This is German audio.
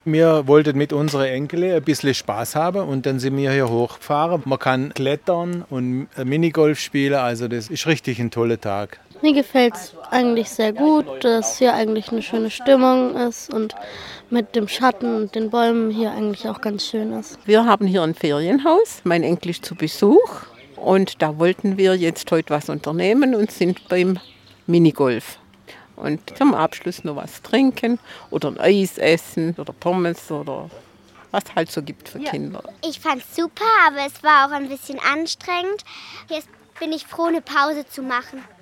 Wir wollten mit unseren Enkeln ein bisschen Spaß haben und dann sind wir hier hochgefahren. Man kann klettern und Minigolf spielen, also das ist richtig ein toller Tag. Mir gefällt es eigentlich sehr gut, dass hier eigentlich eine schöne Stimmung ist und mit dem Schatten und den Bäumen hier eigentlich auch ganz schön ist. Wir haben hier ein Ferienhaus, mein Enkel ist zu Besuch und da wollten wir jetzt heute was unternehmen und sind beim Minigolf. Und zum Abschluss noch was trinken oder ein Eis essen oder Pommes oder was halt so gibt für Kinder. Ich fand's super, aber es war auch ein bisschen anstrengend. Jetzt bin ich froh, eine Pause zu machen.